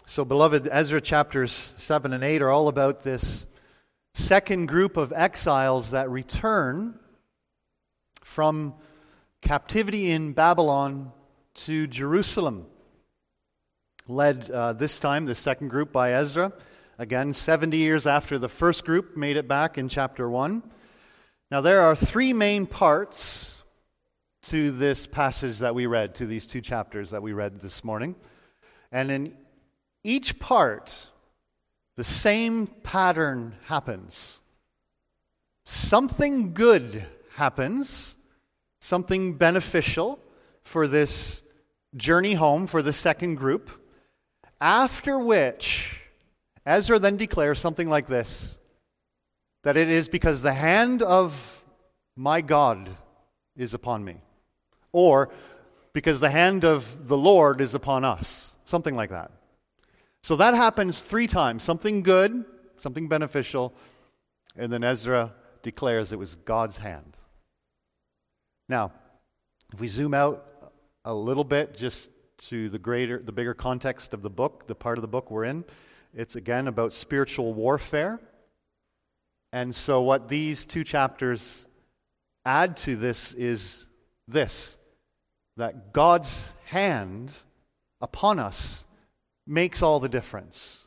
So, beloved, Ezra chapters 7 and 8 are all about this second group of exiles that return from captivity in Babylon to Jerusalem. Led this time, the second group, by Ezra. Again, 70 years after the first group made it back in chapter 1. Now, there are three main parts to this passage that we read, to these two chapters that we read this morning. And in each part, the same pattern happens. Something good happens, something beneficial for this journey home for the second group, after which Ezra then declares something like this, that it is because the hand of my God is upon me, or because the hand of the Lord is upon us, something like that. So that happens three times, something good, something beneficial, and then Ezra declares it was God's hand. Now, if we zoom out a little bit just to the bigger context of the book, the part of the book we're in, it's again about spiritual warfare. And so what these two chapters add to this is this, that God's hand upon us makes all the difference.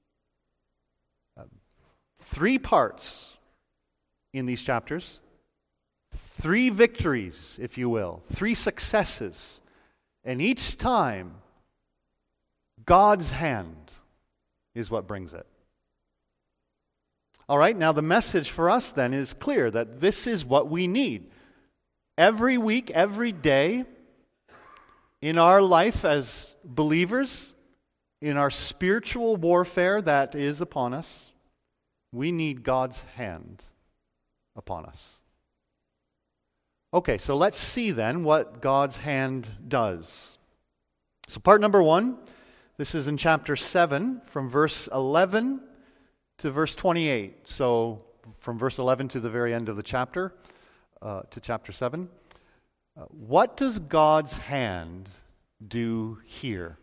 Three parts in these chapters, three victories, if you will, three successes, and each time, God's hand is what brings it. All right, now the message for us then is clear, that this is what we need. Every week, every day, in our life as believers, in our spiritual warfare that is upon us, we need God's hand upon us. Okay, so let's see then what God's hand does. So part number 1, this is in chapter 7, from verse 11 to verse 28. So from verse 11 to the very end of the chapter, to chapter 7. What does God's hand do here?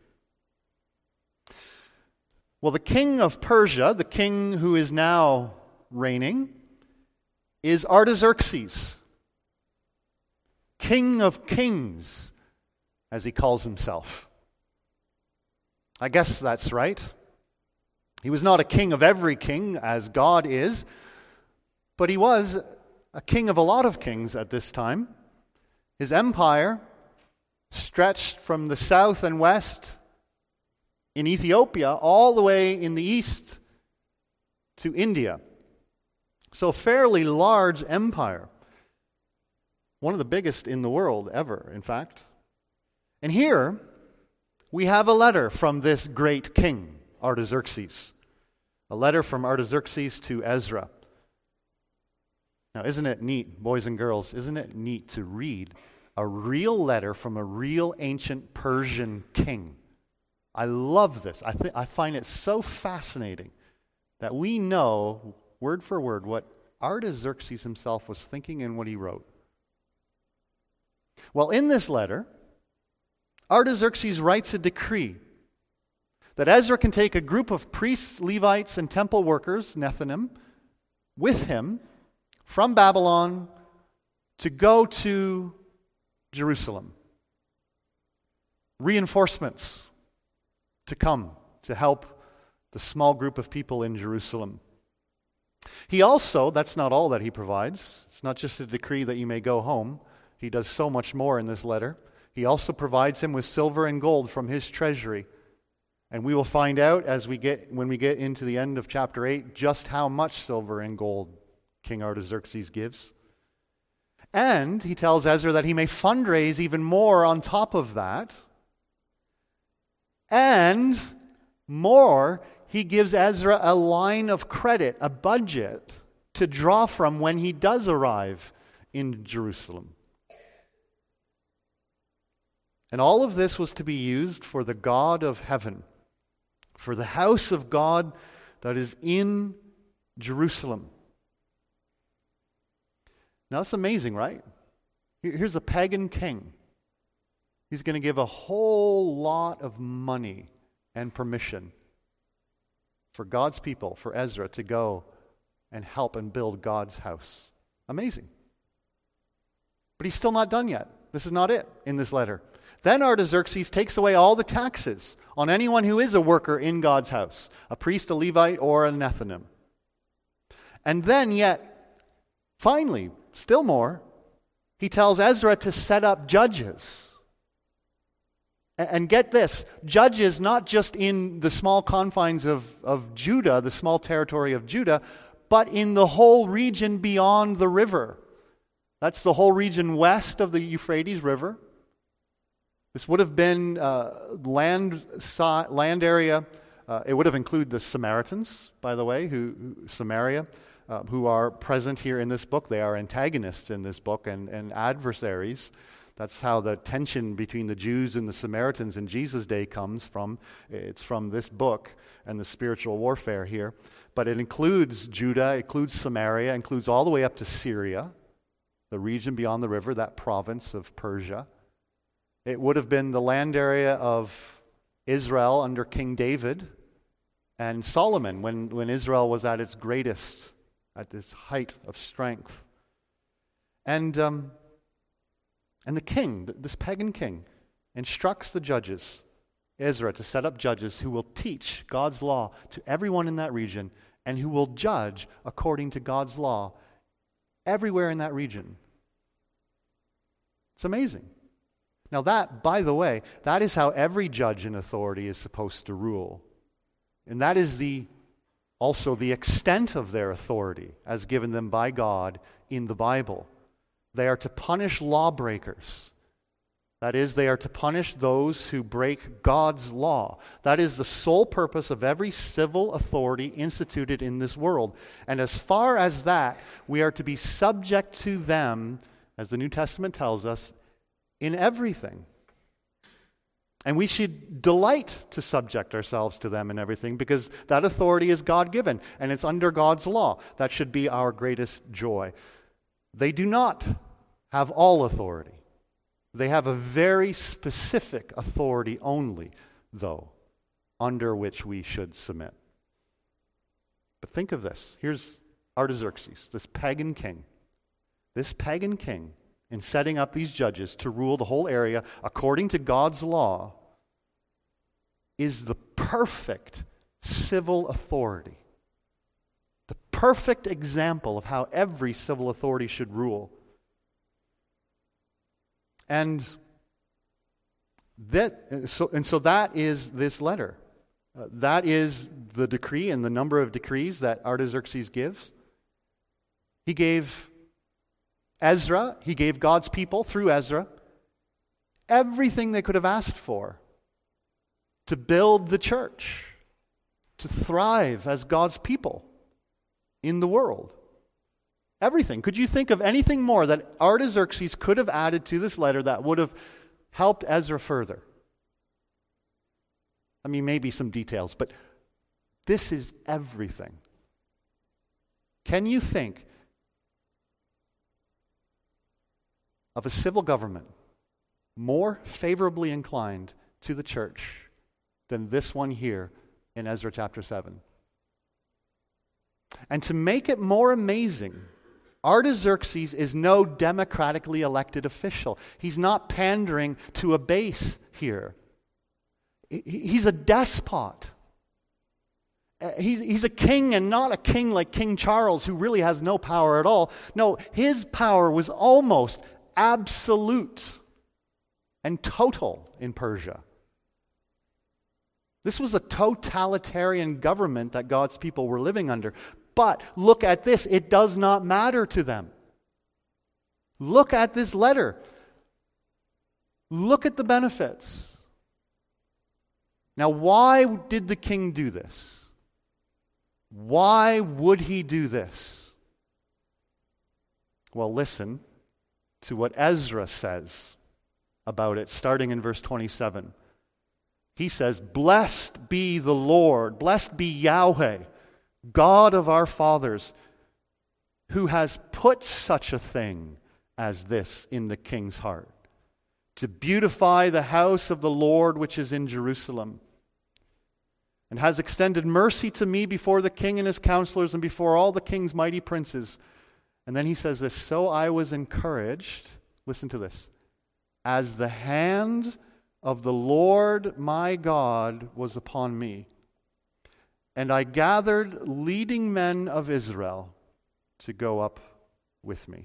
Well, the king of Persia, the king who is now reigning, is Artaxerxes, King of Kings, as he calls himself. I guess that's right. He was not a king of every king, as God is, but he was a king of a lot of kings at this time. His empire stretched from the south and west in Ethiopia all the way in the east to India. So a fairly large empire. One of the biggest in the world ever, in fact. And here we have a letter from this great king, Artaxerxes. A letter from Artaxerxes to Ezra. Now, isn't it neat, boys and girls, isn't it neat to read a real letter from a real ancient Persian king? I love this. I find it so fascinating that we know, word for word, what Artaxerxes himself was thinking and what he wrote. Well, in this letter, Artaxerxes writes a decree that Ezra can take a group of priests, Levites, and temple workers, Nethinim, with him from Babylon to go to Jerusalem. Reinforcements to come to help the small group of people in Jerusalem. He also, that's not all that he provides. It's not just a decree that you may go home. He does so much more in this letter. He also provides him with silver and gold from his treasury. And we will find out when we get into the end of chapter 8 just how much silver and gold King Artaxerxes gives. And he tells Ezra that he may fundraise even more on top of that. And more, he gives Ezra a line of credit, a budget to draw from when he does arrive in Jerusalem. And all of this was to be used for the God of heaven, for the house of God that is in Jerusalem. Now, that's amazing, right? Here's a pagan king. He's going to give a whole lot of money and permission for God's people, for Ezra, to go and help and build God's house. Amazing. But he's still not done yet. This is not it in this letter. Then Artaxerxes takes away all the taxes on anyone who is a worker in God's house, a priest, a Levite, or a Nethinim. And then yet, finally, still more, he tells Ezra to set up judges. And get this, judges not just in the small confines of Judah, the small territory of Judah, but in the whole region beyond the river. That's the whole region west of the Euphrates River. This would have been land area. It would have included the Samaritans, by the way, Samaria, who are present here in this book. They are antagonists in this book and adversaries. That's how the tension between the Jews and the Samaritans in Jesus' day comes from. It's from this book and the spiritual warfare here. But it includes Judah, it includes Samaria, it includes all the way up to Syria, the region beyond the river, that province of Persia. It would have been the land area of Israel under King David and Solomon when Israel was at its greatest, at this height of strength. And the king, this pagan king, instructs the judges, Ezra, to set up judges who will teach God's law to everyone in that region and who will judge according to God's law everywhere in that region. It's amazing. Now that, by the way, that is how every judge in authority is supposed to rule. And that is also the extent of their authority as given them by God in the Bible. They are to punish lawbreakers. That is, they are to punish those who break God's law. That is the sole purpose of every civil authority instituted in this world. And as far as that, we are to be subject to them, as the New Testament tells us, in everything. And we should delight to subject ourselves to them in everything because that authority is God-given and it's under God's law. That should be our greatest joy. They do not have all authority. They have a very specific authority only, though, under which we should submit. But think of this. Here's Artaxerxes, this pagan king. This pagan king, in setting up these judges to rule the whole area according to God's law, is the perfect civil authority. The perfect example of how every civil authority should rule. And so that is this letter. That is the decree and the number of decrees that Artaxerxes gives. He gave Ezra, he gave God's people through Ezra everything they could have asked for to build the church, to thrive as God's people in the world. Everything. Could you think of anything more that Artaxerxes could have added to this letter that would have helped Ezra further? I mean, maybe some details, but this is everything. Can you think of a civil government more favorably inclined to the church than this one here in Ezra chapter 7? And to make it more amazing, Artaxerxes is no democratically elected official. He's not pandering to a base here. He's a despot. He's a king, and not a king like King Charles, who really has no power at all. No, his power was almost absolute and total in Persia. This was a totalitarian government that God's people were living under. But look at this, it does not matter to them. Look at this letter. Look at the benefits. Now, why did the king do this? Why would he do this? Well, listen to what Ezra says about it, starting in verse 27. He says, "Blessed be the Lord, blessed be Yahweh, God of our fathers, who has put such a thing as this in the king's heart, to beautify the house of the Lord which is in Jerusalem. and has extended mercy to me before the king and his counselors and before all the king's mighty princes. And then he says this, so I was encouraged, listen to this, as the hand of the Lord my God was upon me. And I gathered leading men of Israel to go up with me.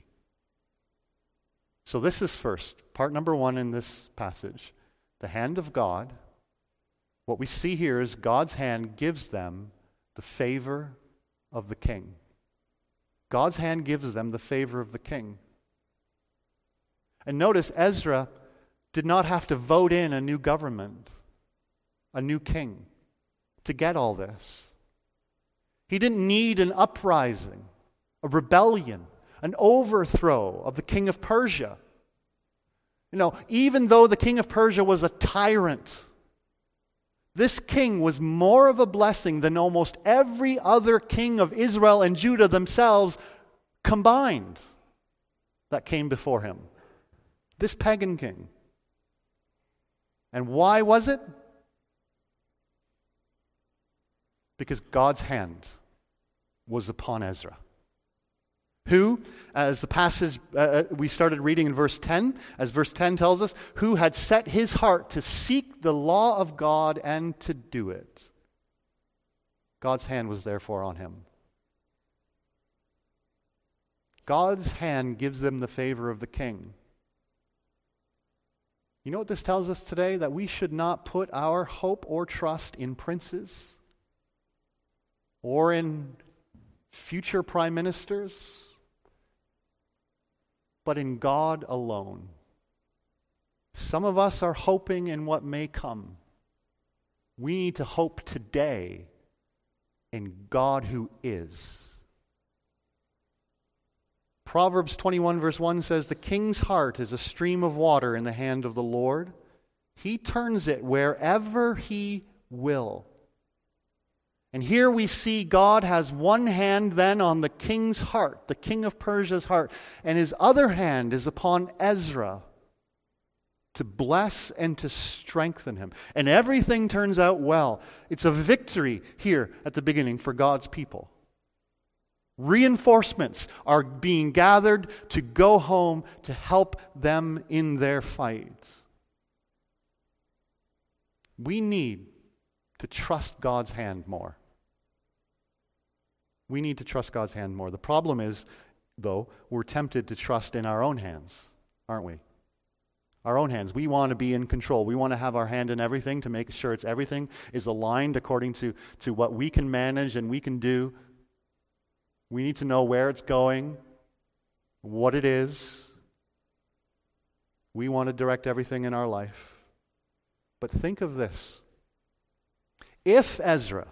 So this is first, part number one in this passage. The hand of God. What we see here is God's hand gives them the favor of the king. God's hand gives them the favor of the king. And notice Ezra did not have to vote in a new government, a new king, to get all this. He didn't need an uprising, a rebellion, an overthrow of the king of Persia. You know, even though the king of Persia was a tyrant, this king was more of a blessing than almost every other king of Israel and Judah themselves combined that came before him. This pagan king. And why was it? Because God's hand was upon Ezra, who, as the passage we started reading in verse 10, as verse 10 tells us, who had set his heart to seek the law of God and to do it. God's hand was therefore on him. God's hand gives them the favor of the king. You know what this tells us today? That we should not put our hope or trust in princes or in future prime ministers, but in God alone. Some of us are hoping in what may come. We need to hope today in God who is. Proverbs 21 verse 1 says, the king's heart is a stream of water in the hand of the Lord. He turns it wherever he will. And here we see God has one hand then on the king's heart, the king of Persia's heart, and his other hand is upon Ezra to bless and to strengthen him. And everything turns out well. It's a victory here at the beginning for God's people. Reinforcements are being gathered to go home to help them in their fight. We need to trust God's hand more. We need to trust God's hand more. The problem is, though, we're tempted to trust in our own hands, aren't we? Our own hands. We want to be in control. We want to have our hand in everything to make sure everything is aligned according to what we can manage and we can do. We need to know where it's going, what it is. We want to direct everything in our life. But think of this. If Ezra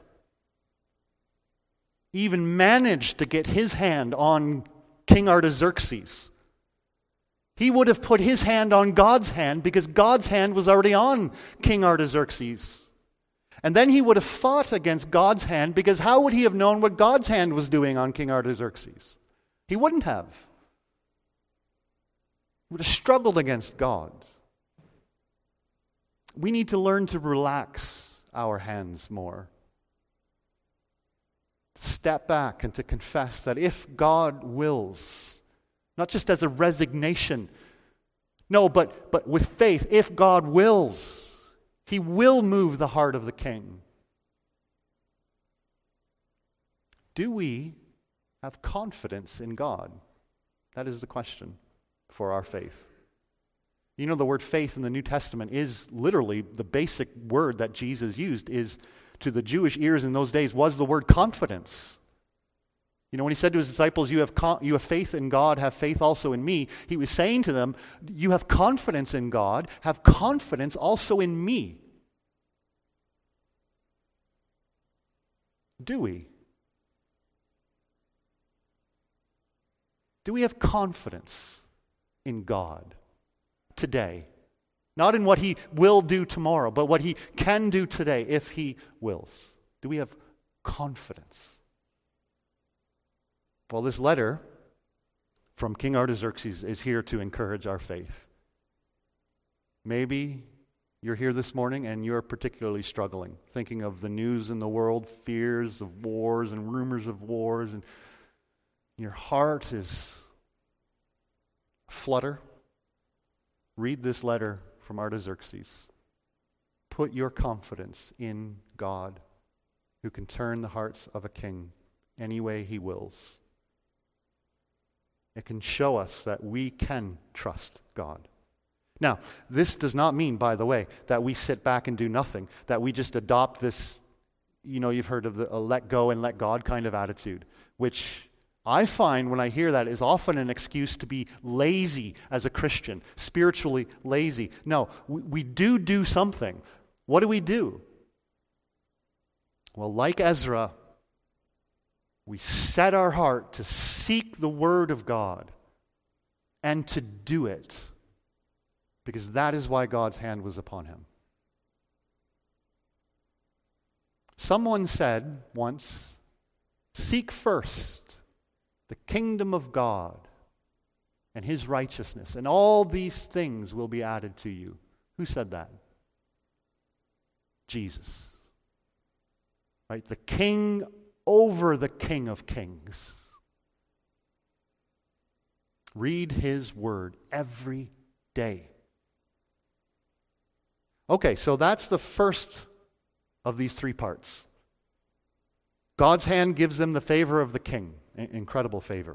even managed to get his hand on King Artaxerxes, he would have put his hand on God's hand because God's hand was already on King Artaxerxes. And then he would have fought against God's hand because how would he have known what God's hand was doing on King Artaxerxes? He wouldn't have. He would have struggled against God. We need to learn to relax our hands more. Step back and to confess that if God wills, not just as a resignation, no, but with faith, if God wills, he will move the heart of the king. Do we have confidence in God? That is the question for our faith. You know, the word faith in the New Testament is literally the basic word that Jesus used is to the Jewish ears in those days was the word confidence. You know, when he said to his disciples, you have faith in God, have faith also in me, he was saying to them, you have confidence in God, have confidence also in me. Do we? Do we have confidence in God today? Not in what he will do tomorrow, but what he can do today if he wills. Do we have confidence? Well, this letter from King Artaxerxes is here to encourage our faith. Maybe You're here this morning and you're particularly struggling, thinking of the news in the world, fears of wars and rumors of wars, and your heart is aflutter. Read this letter from Artaxerxes. Put your confidence in God, who can turn the hearts of a king any way he wills. It can show us that we can trust God. Now, this does not mean, by the way, that we sit back and do nothing, that we just adopt this, you've heard of the let go and let God kind of attitude, which I find when I hear that is often an excuse to be lazy as a Christian, spiritually lazy. No, we do something. What do? Well, like Ezra, we set our heart to seek the Word of God and to do it, because that is why God's hand was upon him. Someone said once, seek first the kingdom of God and his righteousness, and all these things will be added to you. Who said that? Jesus. Right? The king over the King of Kings. Read his word every day. Okay, so that's the first of these three parts. God's hand gives them the favor of the king. Incredible favor.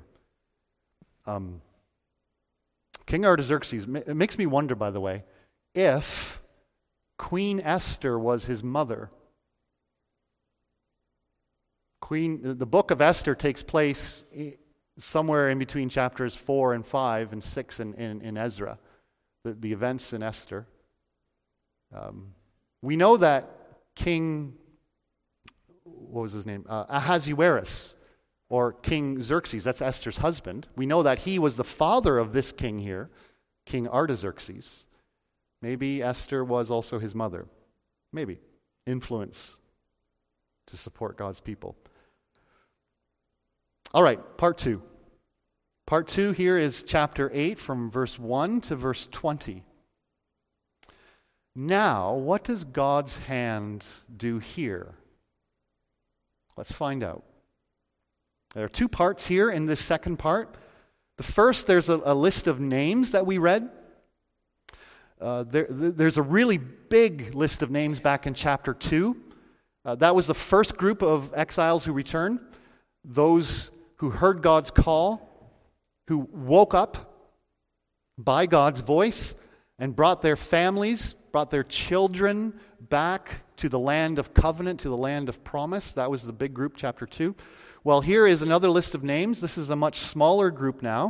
King Artaxerxes, it makes me wonder, by the way, if Queen Esther was his mother. The book of Esther takes place somewhere in between chapters 4 and 5 and 6 in Ezra, the events in Esther. We know that King, what was his name? Ahasuerus, or King Xerxes, that's Esther's husband. We know that he was the father of this king here, King Artaxerxes. Maybe Esther was also his mother. Maybe. Influence to support God's people. All right, part 2. Part 2 here is chapter 8 from verse 1 to verse 20. Now, what does God's hand do here? Let's find out. There are 2 parts here in this second part. The first, there's a list of names that we read. There's a really big list of names back in chapter 2. That was the first group of exiles who returned. Those who heard God's call, who woke up by God's voice and brought their families, brought their children back to the land of covenant, to the land of promise. That was the big group, chapter 2. Well, here is another list of names. This is a much smaller group now,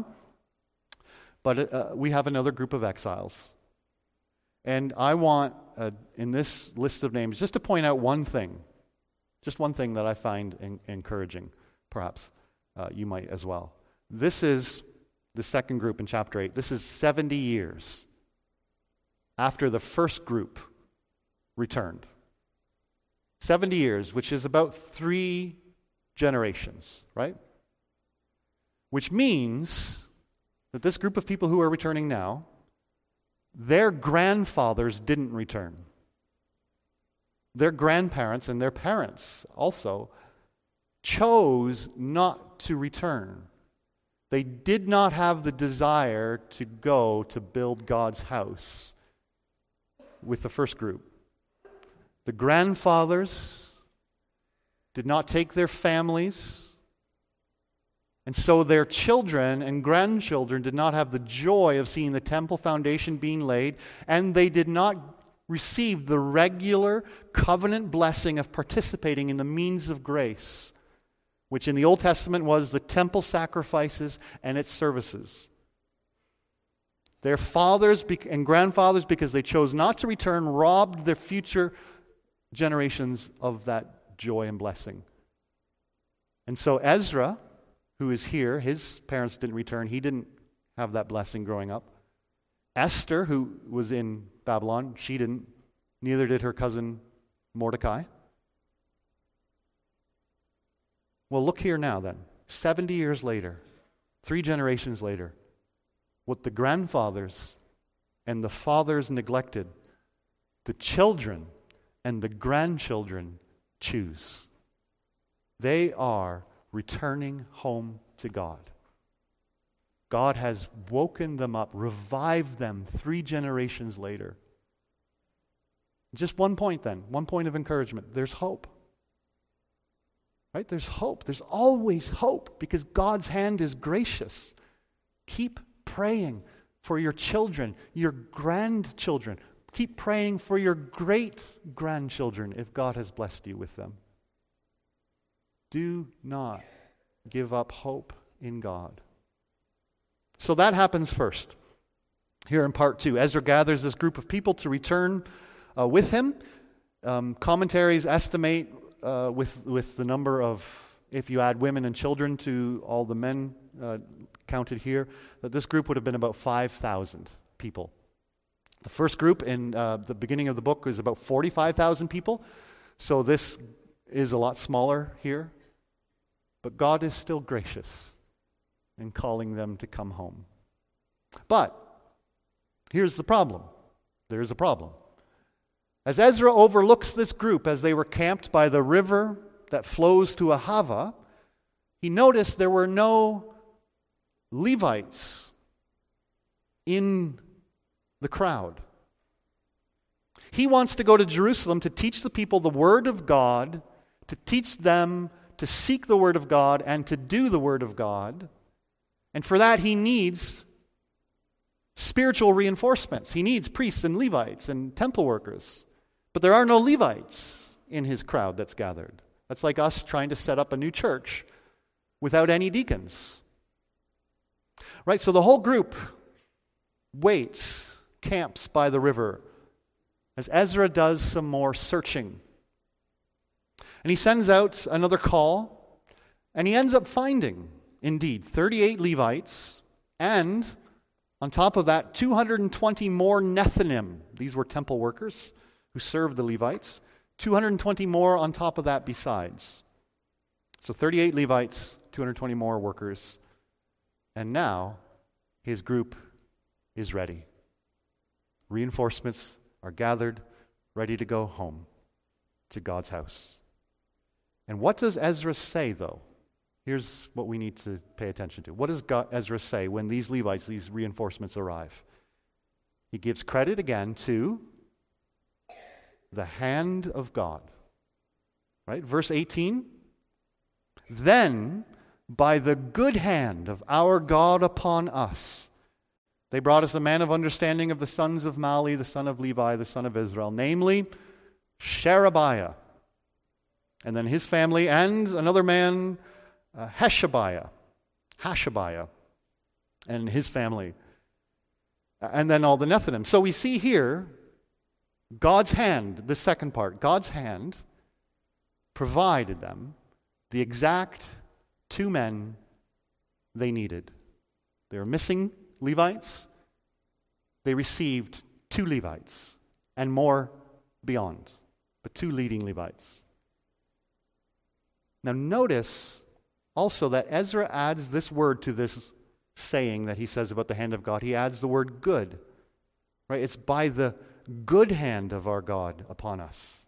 but we have another group of exiles. And I want, in this list of names, just to point out one thing, just one thing that I find encouraging, perhaps you might as well. This is the second group in chapter 8. This is 70 years after the first group returned. 70 years, which is about 3 generations, right? Which means that this group of people who are returning now, their grandfathers didn't return. Their grandparents and their parents also chose not to return. They did not have the desire to go to build God's house with the first group. The grandfathers did not take their families, and so their children and grandchildren did not have the joy of seeing the temple foundation being laid, and they did not receive the regular covenant blessing of participating in the means of grace, which in the Old Testament was the temple sacrifices and its services. Their fathers and grandfathers, because they chose not to return, robbed their future generations of that joy and blessing. And so Ezra, who is here, his parents didn't return. He didn't have that blessing growing up. Esther, who was in Babylon, she didn't. Neither did her cousin Mordecai. Well, look here now then. 70 years later, 3 generations later, what the grandfathers and the fathers neglected, the children and the grandchildren choose. They are returning home to God. God has woken them up, revived them 3 generations later. Just one point then, one point of encouragement. There's hope. Right? There's hope. There's always hope because God's hand is gracious. Keep praying for your children, your grandchildren. Keep praying for your great-grandchildren if God has blessed you with them. Do not give up hope in God. So that happens first. Here in part 2, Ezra gathers this group of people to return with him. Commentaries estimate with the number of, if you add women and children to all the men counted here, that this group would have been about 5,000 people. The first group in the beginning of the book is about 45,000 people. So this is a lot smaller here. But God is still gracious in calling them to come home. But here's the problem. There is a problem. As Ezra overlooks this group as they were camped by the river that flows to Ahava, he noticed there were no Levites in the crowd. He wants to go to Jerusalem to teach the people the Word of God, to teach them to seek the Word of God and to do the Word of God. And for that he needs spiritual reinforcements. He needs priests and Levites and temple workers. But there are no Levites in his crowd that's gathered. That's like us trying to set up a new church without any deacons. Right, so the whole group waits, camps by the river, as Ezra does some more searching. And he sends out another call, and he ends up finding, indeed, 38 Levites, and on top of that, 220 more Nethinim. These were temple workers who served the Levites. 220 more on top of that besides. So 38 Levites, 220 more workers. And now his group is ready. Reinforcements are gathered, ready to go home to God's house. And what does Ezra say, though? Here's what we need to pay attention to. What does Ezra say when these Levites, these reinforcements arrive? He gives credit again to the hand of God. Right? Verse 18. Then, by the good hand of our God upon us, they brought us a man of understanding of the sons of Mali, the son of Levi, the son of Israel, namely Sherebiah, and then his family, and another man, Hashabiah, and his family, and then all the Nethinim. So we see here God's hand, the second part, God's hand provided them the exact 2 men they needed. They were missing Levites. They received 2 Levites and more beyond, but 2 leading Levites. Now notice also that Ezra adds this word to this saying that he says about the hand of God. He adds the word good. Right? It's by the good hand of our God upon us.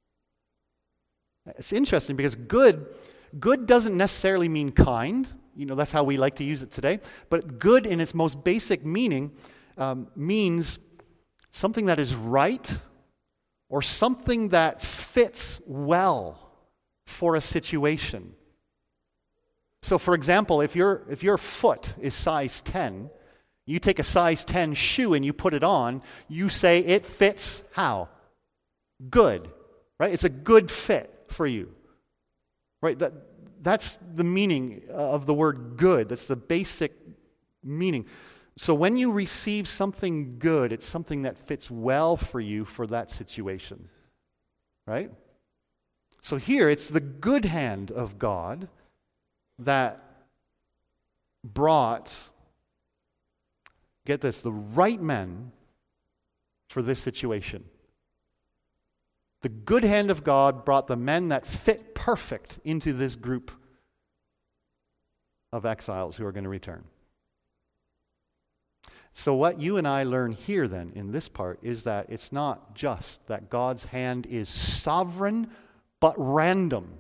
It's interesting because good doesn't necessarily mean kind. You know, that's how we like to use it today. But good in its most basic meaning means something that is right or something that fits well for a situation. So for example, if your foot is size 10, you take a size 10 shoe and you put it on, you say it fits how? Good. Right? It's a good fit for you. Right? That's the meaning of the word good. That's the basic meaning. So when you receive something good, it's something that fits well for you for that situation. Right? So here, it's the good hand of God that brought, get this, the right men for this situation. The good hand of God brought the men that fit perfect into this group of exiles who are going to return. So what you and I learn here then in this part is that it's not just that God's hand is sovereign but random.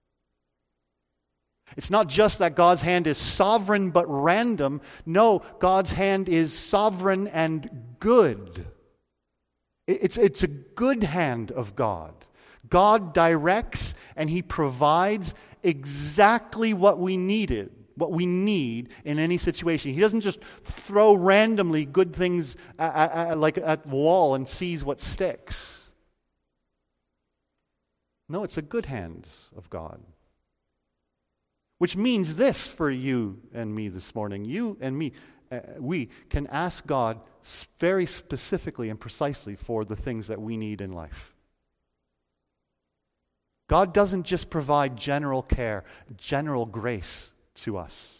It's not just that God's hand is sovereign but random. No, God's hand is sovereign and good. It's a good hand of God. God directs and He provides exactly what we need in any situation. He doesn't just throw randomly good things like at the wall and sees what sticks. No, it's a good hand of God. Which means this for you and me this morning. You and me, we can ask God very specifically and precisely for the things that we need in life. God doesn't just provide general care, general grace to us.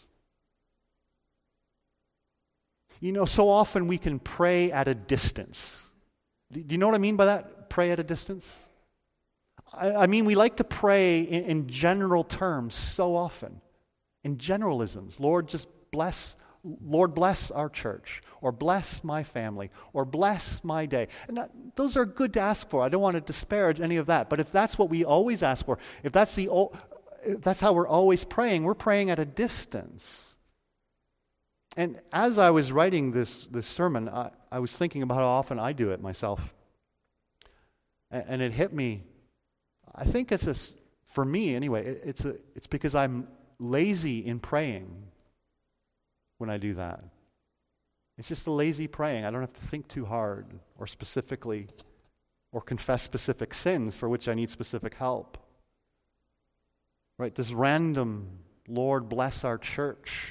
You know, so often we can pray at a distance. Do you know what I mean by that? Pray at a distance? I mean, we like to pray in general terms so often. In generalisms. Lord, bless our church, or bless my family, or bless my day. And those are good to ask for. I don't want to disparage any of that. But if that's what we always ask for, if that's how we're always praying, we're praying at a distance. And as I was writing this sermon, I was thinking about how often I do it myself. And it hit me. I think for me anyway, it's because I'm lazy in praying when I do that. It's just a lazy praying. I don't have to think too hard or specifically or confess specific sins for which I need specific help. Right? This random, Lord, bless our church.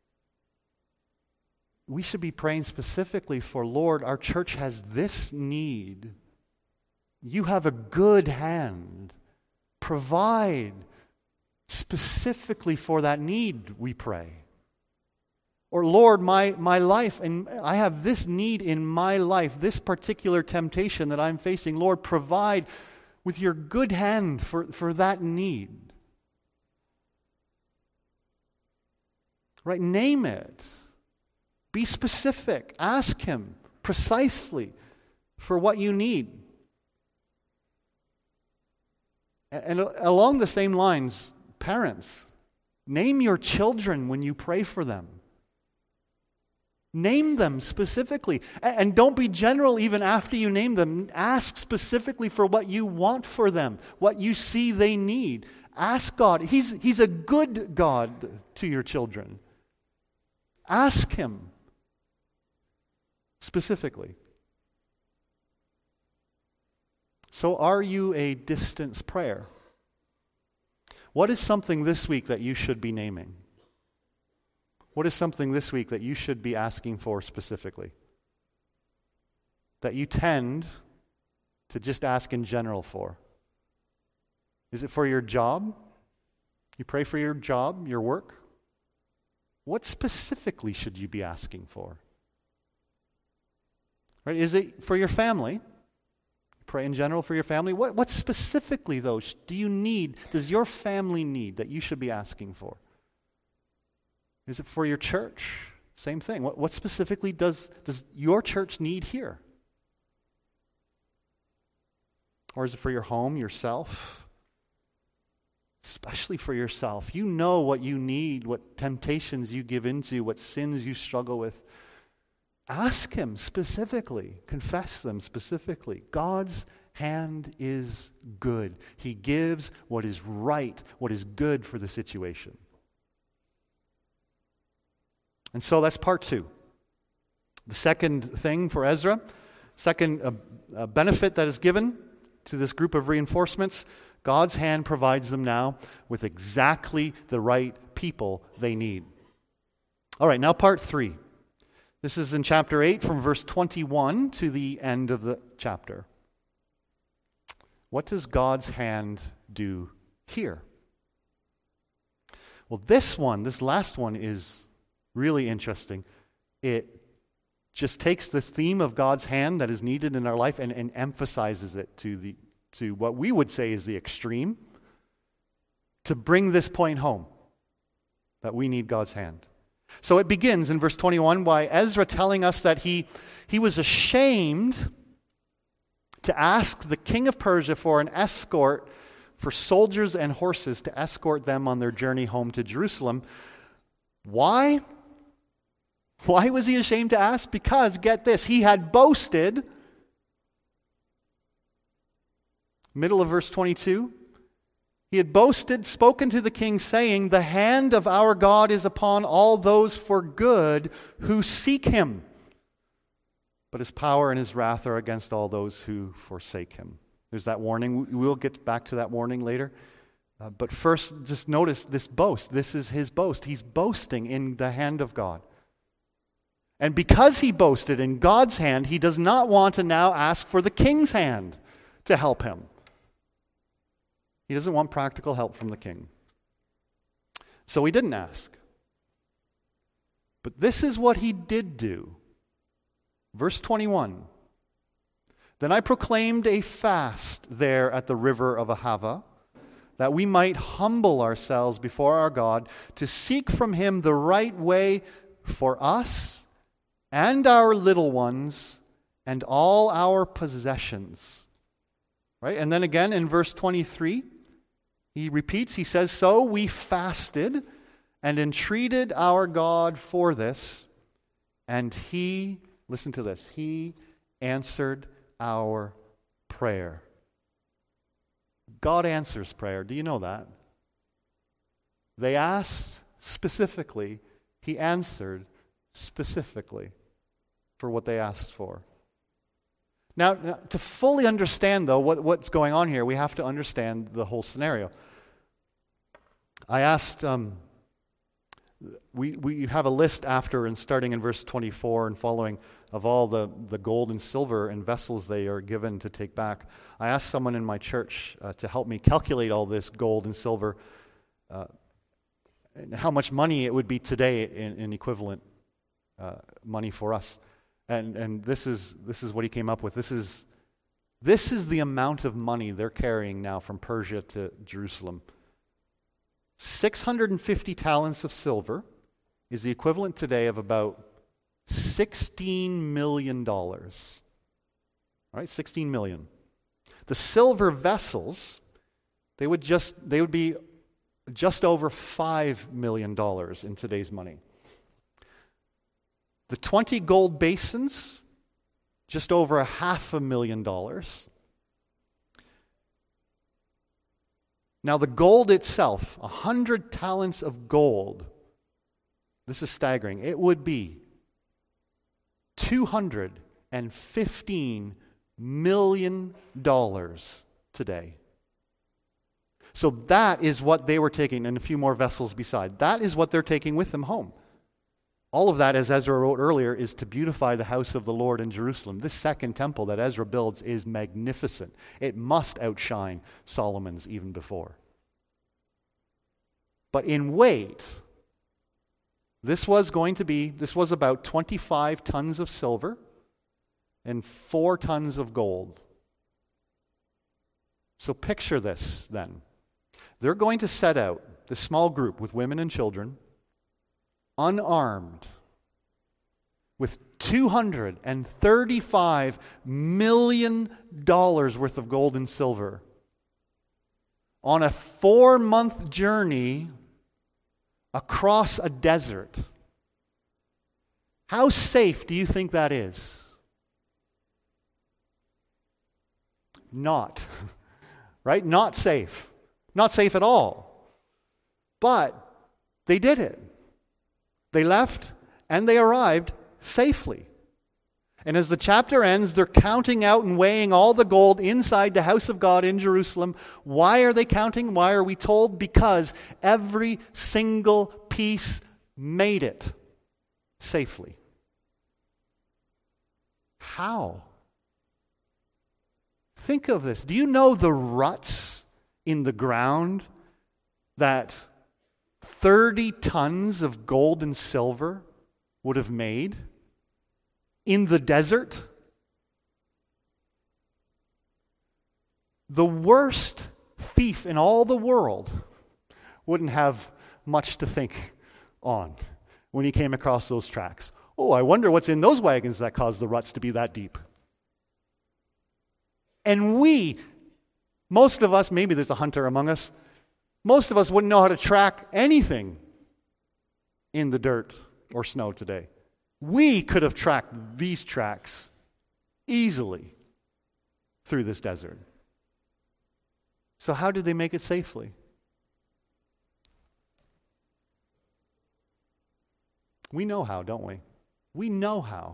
We should be praying specifically for, Lord, our church has this need. You have a good hand. Provide specifically for that need, we pray. Or, Lord, my life, and I have this need in my life, this particular temptation that I'm facing. Lord, provide with your good hand for that need. Right? Name it. Be specific. Ask Him precisely for what you need. And along the same lines, parents, name your children when you pray for them. Name them specifically. And don't be general even after you name them. Ask specifically for what you want for them, what you see they need. Ask God. He's a good God to your children. Ask Him specifically. So are you a distance prayer? What is something this week that you should be naming? What is something this week that you should be asking for specifically? That you tend to just ask in general for? Is it for your job? You pray for your job, your work? What specifically should you be asking for? Right? Is it for your family? Pray in general for your family. What specifically, though, does your family need that you should be asking for? Is it for your church? Same thing. What specifically does your church need here? Or is it for your home, yourself? Especially for yourself. You know what you need, what temptations you give into, what sins you struggle with. Ask Him specifically. Confess them specifically. God's hand is good. He gives what is right, what is good for the situation. And so that's part 2. The second thing for Ezra, second benefit that is given to this group of reinforcements, God's hand provides them now with exactly the right people they need. All right, now part 3. This is in chapter 8 from verse 21 to the end of the chapter. What does God's hand do here? Well, this last one is really interesting. It just takes this theme of God's hand that is needed in our life and emphasizes it to what we would say is the extreme, to bring this point home, that we need God's hand. So it begins in verse 21 by Ezra telling us that he was ashamed to ask the king of Persia for an escort for soldiers and horses to escort them on their journey home to Jerusalem. Why? Why was he ashamed to ask? Because, get this, he had boasted, middle of verse 22, he had boasted, spoken to the king, saying, "The hand of our God is upon all those for good who seek him. But his power and his wrath are against all those who forsake him." There's that warning. We'll get back to that warning later. But first, just notice this boast. This is his boast. He's boasting in the hand of God. And because he boasted in God's hand, he does not want to now ask for the king's hand to help him. He doesn't want practical help from the king. So he didn't ask. But this is what he did do. Verse 21. "Then I proclaimed a fast there at the river of Ahava, that we might humble ourselves before our God, to seek from him the right way for us and our little ones and all our possessions." Right? And then again in verse 23, he repeats, he says, "So we fasted and entreated our God for this, and he," listen to this, "he answered our prayer." God answers prayer. Do you know that? They asked specifically. He answered specifically for what they asked for. Now, to fully understand, though, what's going on here, we have to understand the whole scenario. I asked, we have a list after and starting in verse 24 and following of all the gold and silver and vessels they are given to take back. I asked someone in my church to help me calculate all this gold and silver and how much money it would be today in equivalent money for us. And this is what he came up with. This is the amount of money they're carrying now from Persia to Jerusalem. 650 talents of silver is the equivalent today of about $16 million. All right, 16 million. The silver vessels, they would be just over $5 million in today's money. The 20 gold basins, just over $500,000. Now the gold itself, 100 talents of gold, this is staggering, it would be $215 million today. So that is what they were taking, and a few more vessels beside. That is what they're taking with them home. All of that, as Ezra wrote earlier, is to beautify the house of the Lord in Jerusalem. This second temple that Ezra builds is magnificent. It must outshine Solomon's even before. But in weight, this was about 25 tons of silver and 4 tons of gold. So picture this then. They're going to set out, this small group with women and children, unarmed, with $235 million worth of gold and silver, on a 4-month journey across a desert. How safe do you think that is? Not. Right? Not safe. Not safe at all. But they did it. They left and they arrived safely. And as the chapter ends, they're counting out and weighing all the gold inside the house of God in Jerusalem. Why are they counting? Why are we told? Because every single piece made it safely. How? Think of this. Do you know the ruts in the ground that 30 tons of gold and silver would have made in the desert? The worst thief in all the world wouldn't have much to think on, when he came across those tracks. Oh, I wonder what's in those wagons that caused the ruts to be that deep. And most of us, maybe there's a hunter among us, most of us wouldn't know how to track anything in the dirt or snow today. We could have tracked these tracks easily through this desert. So how did they make it safely? We know how, don't we? We know how.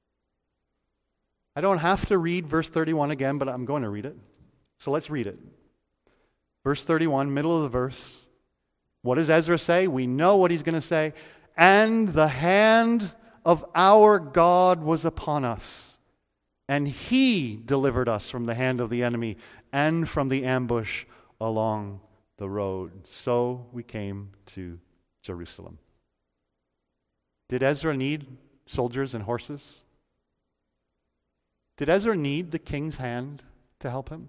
I don't have to read verse 31 again, but I'm going to read it. So let's read it. Verse 31, middle of the verse. What does Ezra say? We know what he's going to say. And the hand of our God was upon us, and he delivered us from the hand of the enemy and from the ambush along the road. So we came to Jerusalem. Did Ezra need soldiers and horses? Did Ezra need the king's hand to help him?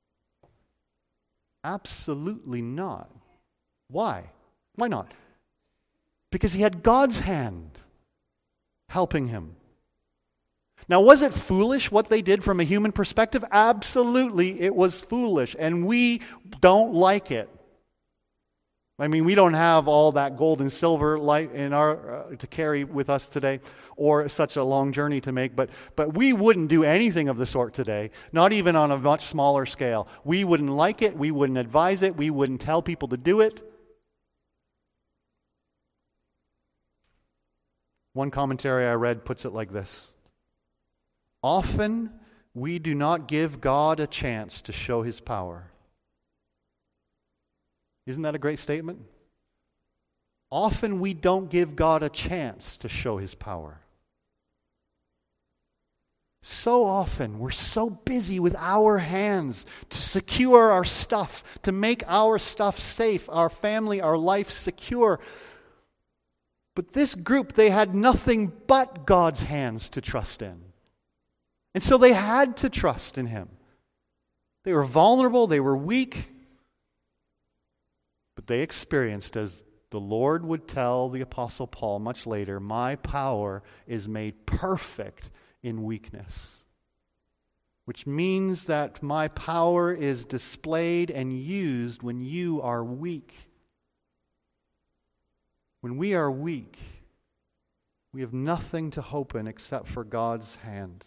Absolutely not. Why? Why not? Because he had God's hand helping him. Now, was it foolish what they did from a human perspective? Absolutely, it was foolish, and we don't like it. I mean, we don't have all that gold and silver light in our to carry with us today, or such a long journey to make. But we wouldn't do anything of the sort today, not even on a much smaller scale. We wouldn't like it. We wouldn't advise it. We wouldn't tell people to do it. One commentary I read puts it like this: often we do not give God a chance to show his power. Isn't that a great statement? Often we don't give God a chance to show his power. So often we're so busy with our hands to secure our stuff, to make our stuff safe, our family, our life secure. But this group, they had nothing but God's hands to trust in. And so they had to trust in him. They were vulnerable, they were weak. But they experienced, as the Lord would tell the Apostle Paul much later, my power is made perfect in weakness. Which means that my power is displayed and used when you are weak. When we are weak, we have nothing to hope in except for God's hand.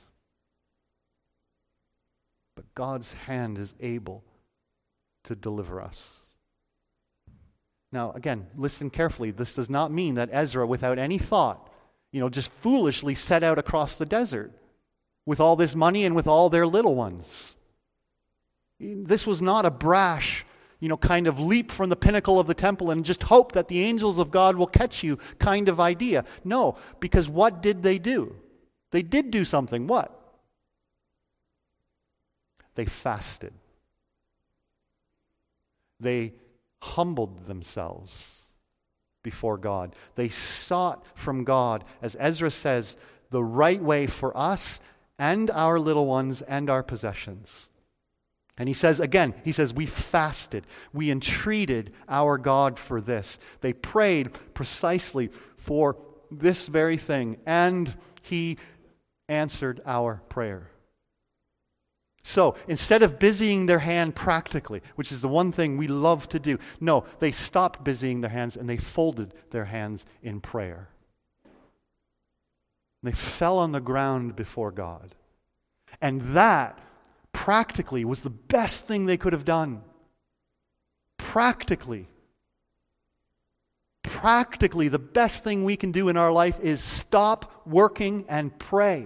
But God's hand is able to deliver us. Now, again, listen carefully. This does not mean that Ezra, without any thought, just foolishly set out across the desert with all this money and with all their little ones. This was not a brash, kind of leap from the pinnacle of the temple and just hope that the angels of God will catch you kind of idea. No, because what did they do? They did do something. What? They fasted. They humbled themselves before God. They sought from God, as Ezra says, the right way for us and our little ones and our possessions. And he says, we fasted. We entreated our God for this. They prayed precisely for this very thing, and he answered our prayer. So, instead of busying their hand practically, which is the one thing we love to do, no, they stopped busying their hands and they folded their hands in prayer. They fell on the ground before God. And that, practically, was the best thing they could have done. Practically, the best thing we can do in our life is stop working and pray.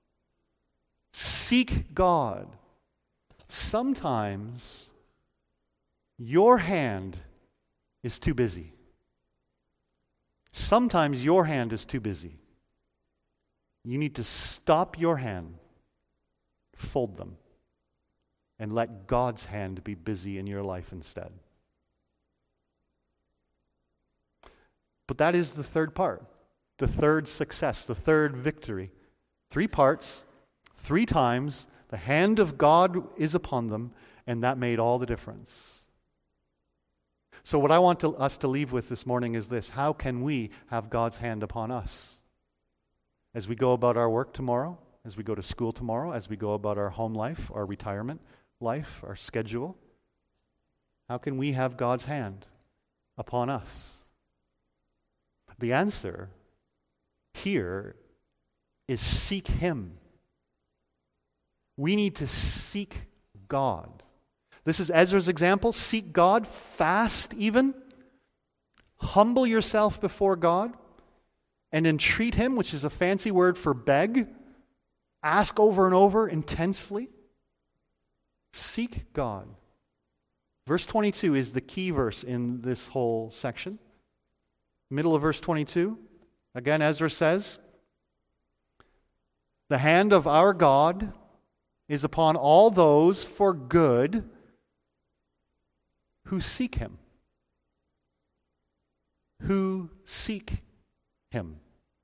Seek God. Sometimes your hand is too busy. Sometimes your hand is too busy. You need to stop your hand, fold them, and let God's hand be busy in your life instead. But that is the third part, the third success, the third victory. 3 parts, 3 times. The hand of God is upon them, and that made all the difference. So what I want us to leave with this morning is this: how can we have God's hand upon us? As we go about our work tomorrow, as we go to school tomorrow, as we go about our home life, our retirement life, our schedule, how can we have God's hand upon us? The answer here is seek Him. We need to seek God. This is Ezra's example. Seek God, fast even. Humble yourself before God and entreat Him, which is a fancy word for beg. Ask over and over intensely. Seek God. Verse 22 is the key verse in this whole section. Middle of verse 22. Again, Ezra says, "The hand of our God is upon all those for good who seek Him." Who seek Him.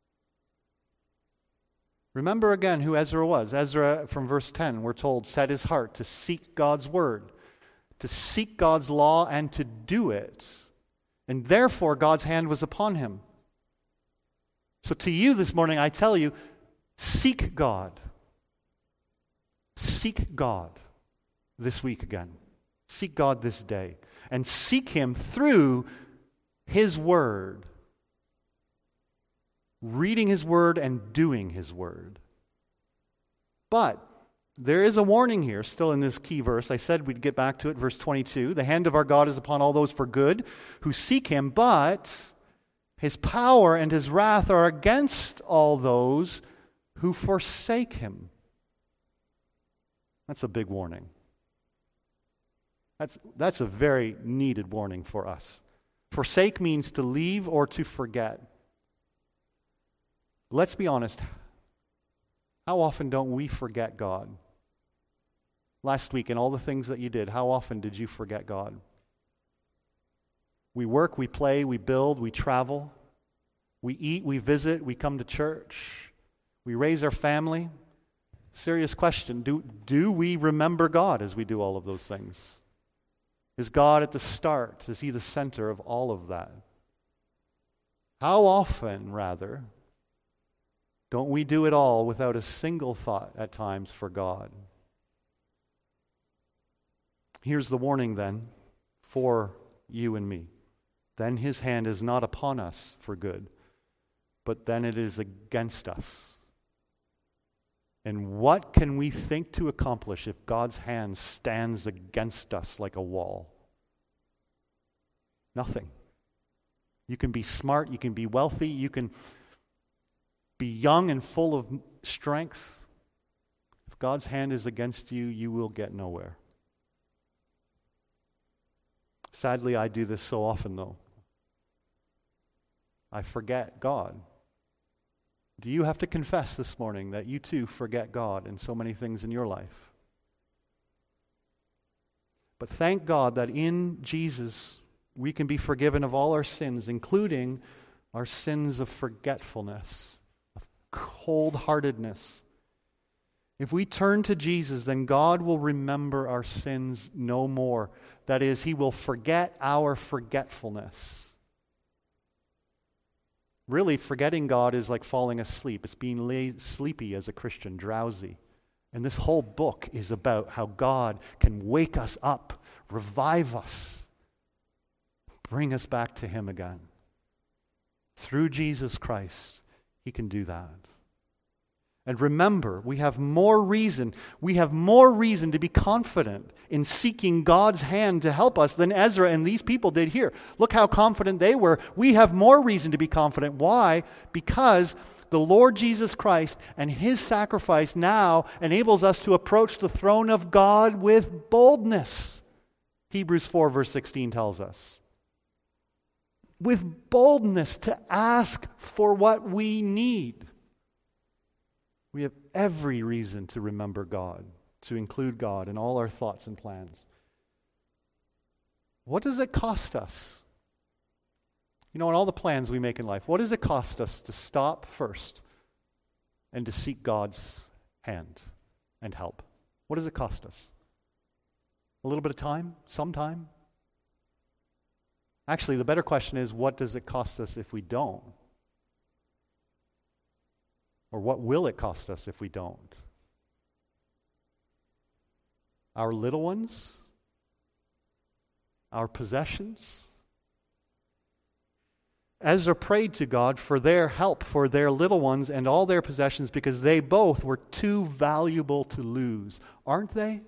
Remember again who Ezra was. Ezra, from verse 10, we're told, set his heart to seek God's word, to seek God's law and to do it. And therefore God's hand was upon him. So to you this morning, I tell you, seek God. Seek God this week again. Seek God this day. And seek Him through His word. Reading His word and doing His word. But there is a warning here, still in this key verse. I said we'd get back to it, verse 22. The hand of our God is upon all those for good who seek Him, but His power and His wrath are against all those who forsake Him. That's a big warning. That's a very needed warning for us. Forsake means to leave or to forget. Let's be honest. How often don't we forget God? Last week, in all the things that you did, how often did you forget God? We work, we play, we build, we travel. We eat, we visit, we come to church. We raise our family. Serious question. Do we remember God as we do all of those things? Is God at the start? Is He the center of all of that? How often, rather, don't we do it all without a single thought at times for God? Here's the warning then for you and me. Then His hand is not upon us for good, but then it is against us. And what can we think to accomplish if God's hand stands against us like a wall? Nothing. You can be smart, you can be wealthy, you can be young and full of strength. If God's hand is against you, you will get nowhere. Sadly, I do this so often, though. I forget God. Do you have to confess this morning that you too forget God in so many things in your life? But thank God that in Jesus we can be forgiven of all our sins, including our sins of forgetfulness, cold-heartedness. If we turn to Jesus, then God will remember our sins no more. That is, He will forget our forgetfulness. Really, forgetting God is like falling asleep. It's being sleepy as a Christian, drowsy. And this whole book is about how God can wake us up, revive us, bring us back to Him again. Through Jesus Christ, He can do that. And remember, we have more reason to be confident in seeking God's hand to help us than Ezra and these people did here. Look how confident they were. We have more reason to be confident. Why? Because the Lord Jesus Christ and His sacrifice now enables us to approach the throne of God with boldness. Hebrews 4 verse 16 tells us. With boldness to ask for what we need. We have every reason to remember God, to include God in all our thoughts and plans. What does it cost us? You know, in all the plans we make in life, what does it cost us to stop first and to seek God's hand and help? What does it cost us? A little bit of time? Some time? Actually, the better question is, what does it cost us if we don't? Or what will it cost us if we don't? Our little ones? Our possessions? Ezra prayed to God for their help, for their little ones and all their possessions, because they both were too valuable to lose. Aren't they?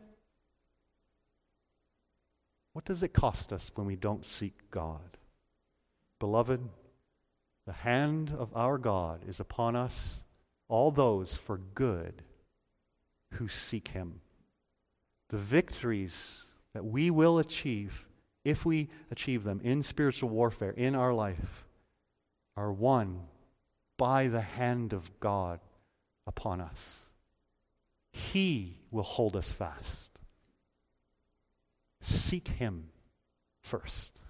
What does it cost us when we don't seek God? Beloved, the hand of our God is upon us, all those for good who seek Him. The victories that we will achieve, if we achieve them in spiritual warfare in our life, are won by the hand of God upon us. He will hold us fast. Seek Him first.